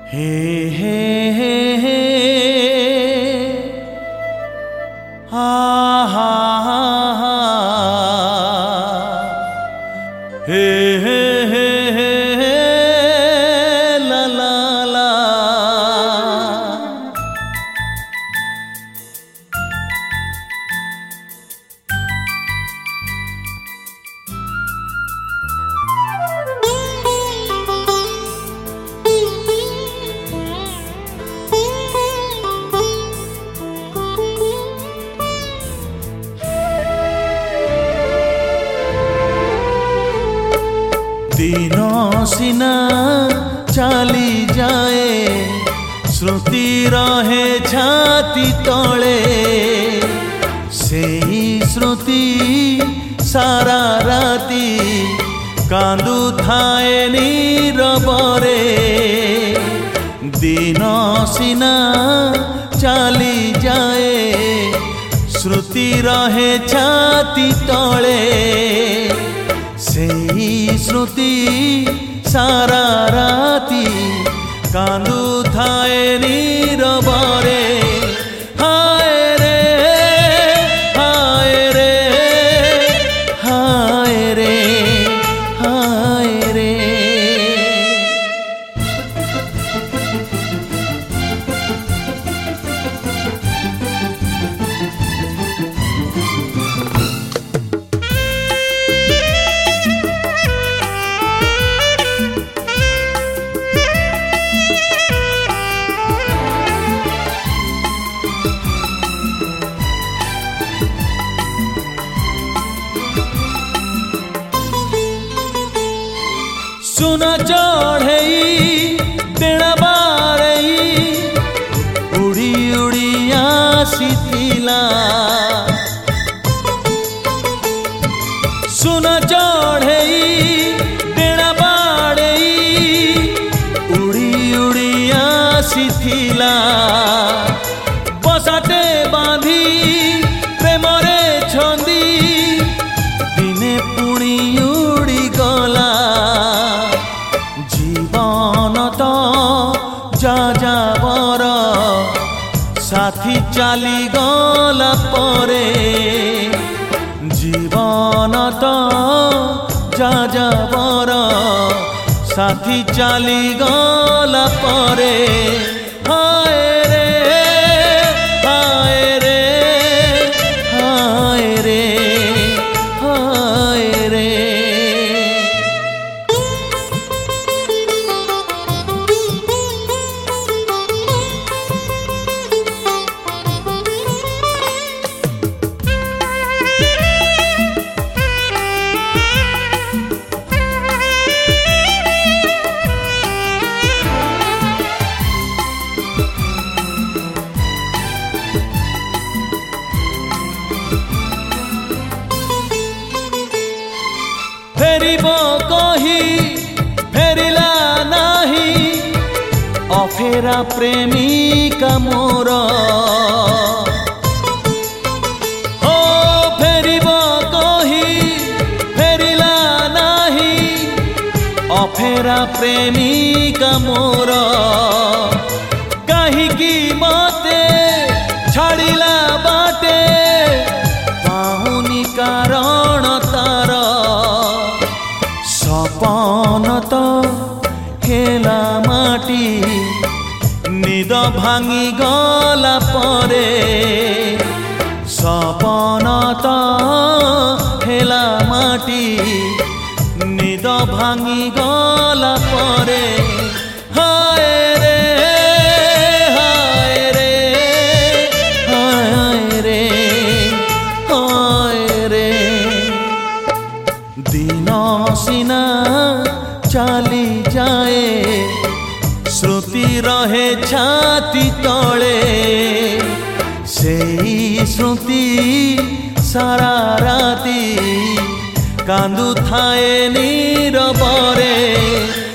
हे हे हे हे हा हा हा हा हे हे हे हे हे ला ला ला। दिन सीना चली जाए श्रुति रहे छाती तले से श्रुति सारा राती कांदू थाए नीरबरे। दिन सीना चली जाए श्रुति रहे छाती तले से श्रुति सारा राती कांदू थाए नीरबरे। हाय रे हाय रे हाय रे हाय रे। सुन चढ़े बेण बारई उड़ी उड़ी आसीला। सुन चढ़े बेण बारई उड़ी उड़ी आसीला। बसाटे बांधी प्रेमरे छंदी दिने पुणी उड़ी गला। जीवन तो जाजावर साथी चाली गला परे। जीवन तो जाजावर साथी चाली गला परे। हाय रे हाय रे हाय रे हाय रे। फेरिब कही फेरिला नाही अफेरा प्रेमिका मोर। हो फेरिब कही फेरिला नाही अफेरा प्रेमिका मोर। काहीकि मते छाड़िला बाटे पाहुनी कारण तार। सपन तो हेला माटी निद भांगी गला परे। सपन तो हेला माटी निद भांगी गला परे। हाय रे हाय रे हाय रे हाय रे। दिन सीना चली जाए श्रुति रहे छाती तले से श्रुति सारा राती कांदू थाए नीरबरे।